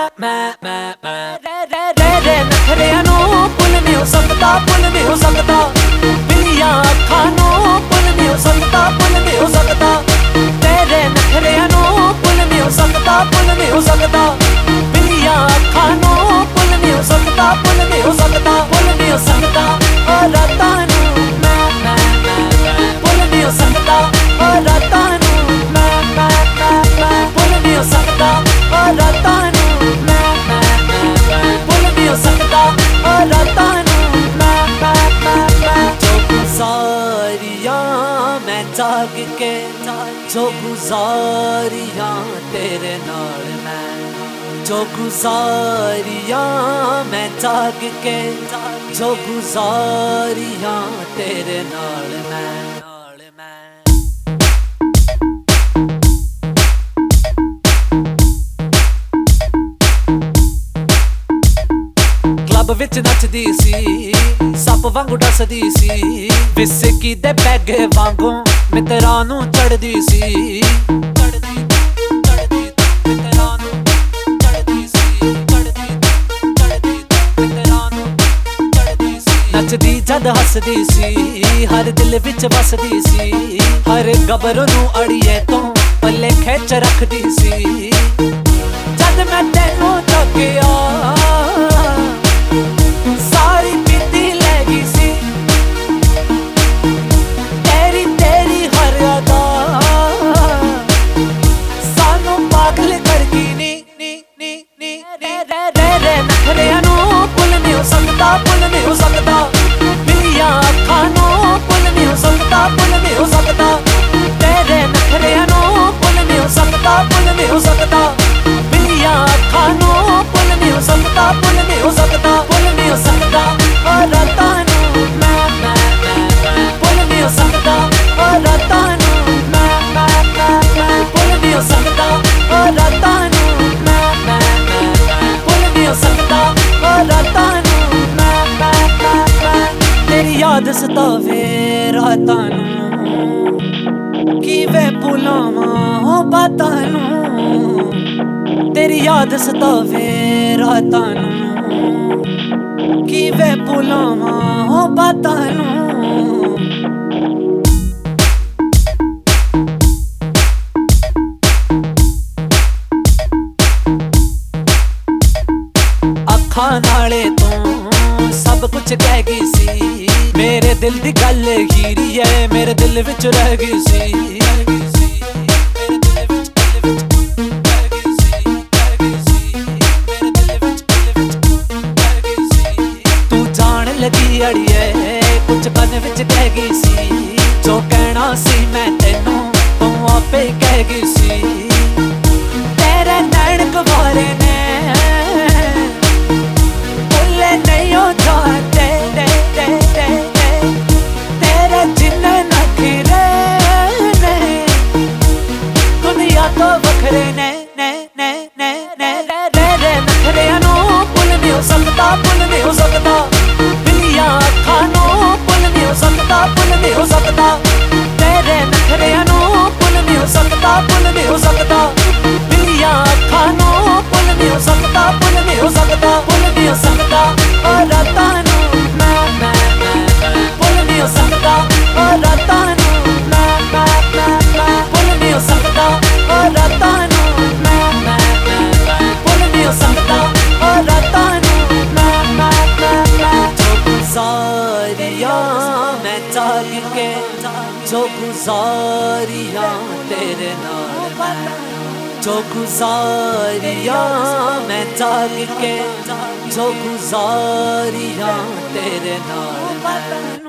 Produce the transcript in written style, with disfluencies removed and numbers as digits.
रे नखरिया नू भुल नहीं हो सकता, भुल नहीं हो सकता। बिलियां अखां नू भुल नहीं हो सकता, भुल नहीं हो सकता। तेरे नखरिया नू भुल नहीं हो सकता, भुल नहीं हो सकता। बिलियां अखां नू भुल नहीं हो सकता, भुल नहीं हो सकता, भुल नहीं हो सकता। और रातां नू भुल नहीं हो सकता, और रातां नू भुल नहीं हो सकता, और रातां नू भुल नहीं हो सकता, और रातां नू जो गुज़ारियां मैं जाग के, जो गुज़ारियां तेरे नाल मैं, जो गुज़ारियां मैं जाग के, जो गुज़ारियां तेरे नाल मैं। क्लब विच नचदी सी, सप वांगू डसदी सी, विस्की दे पैगे वांगू मित्तरां नूं चढ़दी सी। नचदी जद हसदी सी, हर दिल विच वसदी सी, हर गबरू नूं अड़िए तो पल्ले खिच रखदी सी। जद मैं तैनूं तकिया सारी पीती लै गई सी, तेरी तेरी हर अदा सानू पागल कर गई नी नी नी नी। रे नखरिया नू भुल नहीं हो सकता, भुल नहीं हो सकता। बिलियां अखां नू भुल नहीं हो सकता, भुल नहीं हो सकता। तेरे नखरिया नू भुल नहीं हो सकता, भुल नहीं हो सकता। बिलियां अखां नू भुल नहीं हो सकता, भुल नहीं हो सकता, भुल नहीं हो सकता। और रातां नू भुल नहीं हो सकता, और रातां नू भुल नहीं हो सकता, और रातां नू भुल नहीं हो सकता, और रातां नू तेरी याद सतावे रातां नू, किवें भुलावां बातां नू। तेरी याद सतावे रातां नू, किवें भुलावां बातां नू। अखां नाले तो सब कुछ कह गई सी, मेरे दिल दी गल हीरी है मेरे दिल विच रह गई सी। तू जान लगी अड़िए कुछ बन विच कह गई सी, जो कहना सी मैं तेनू तू आपे कह गई सी। तेरे नैन गवारे ने भुले नहीं हो जाते, तेरे जिन्ने नखरे ने दुनिया तो वखरे ने। रे नखरिया नू भुल नहीं हो सकता, भुल नहीं हो सकता। बिलियां अखां नू भुल नहीं हो सकता, भुल नहीं हो सकता। तेरे नखरिया नू भुल नहीं हो सकता, भुल नहीं हो सकता। बिलियां अखां नू भुल नहीं हो सकता, भुल नहीं हो सकता, भुल नहीं हो सकता। और रातां नू भुल नहीं हो सकता, और रातां नू भुल नहीं हो सकता, और रातां नू भुल नहीं हो सकता, और रातां नू जो गुज़ारियां मैं जाग के, जो गुज़ारियां तेरे नाल मैं, जो गुज़ारियां मैं जाग के, जो गुज़ारियां तेरे नाल मैं।